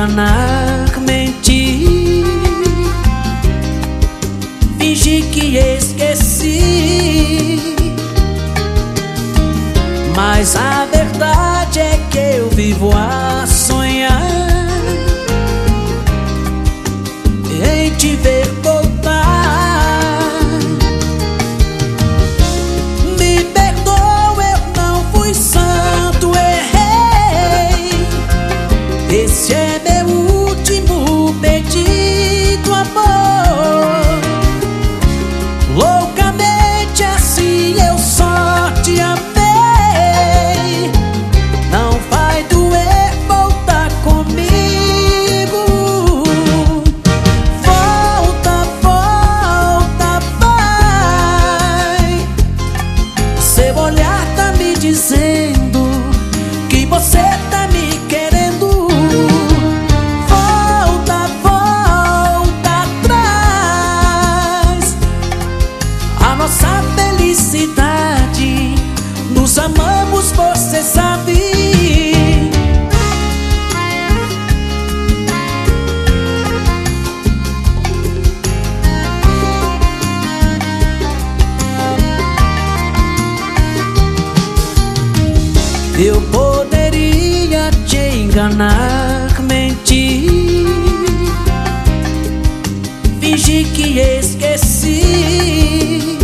enganar, mentir, fingir que esqueci, mas a verdade é que eu vivo a sonhar em te ver voltar. Me perdoa, eu não fui santo, errei. Esse é meu último pedido, amor. Loucamente assim eu só te amei. Não vai doer voltar comigo. Volta, volta, vai. Seu olhar tá me dizendo que você tá me querendo. Volta, volta atrás. A nossa felicidade, nos amamos, você sabe. Eu poderia te enganar, mentir, fingir que esqueci,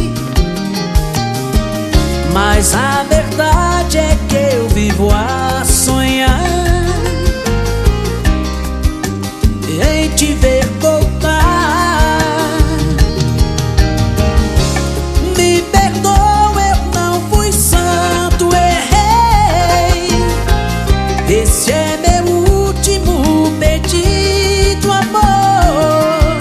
mas a verdade é que eu vivo a sonhar em te ver voltar. Me perdoa, eu não fui santo, errei. Esse é meu último pedido, amor.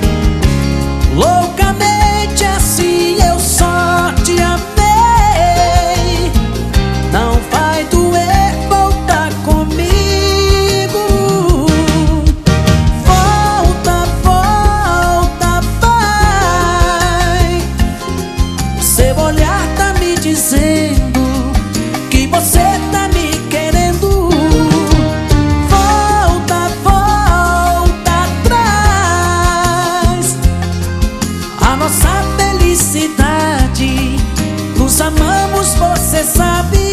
Loucamente assim eu só te amei. Não vai doer voltar comigo. Volta, volta, vai. Seu olhar tá me dizendo que você tá me querendo. Volta, volta atrás. A nossa felicidade, nos amamos, você sabe.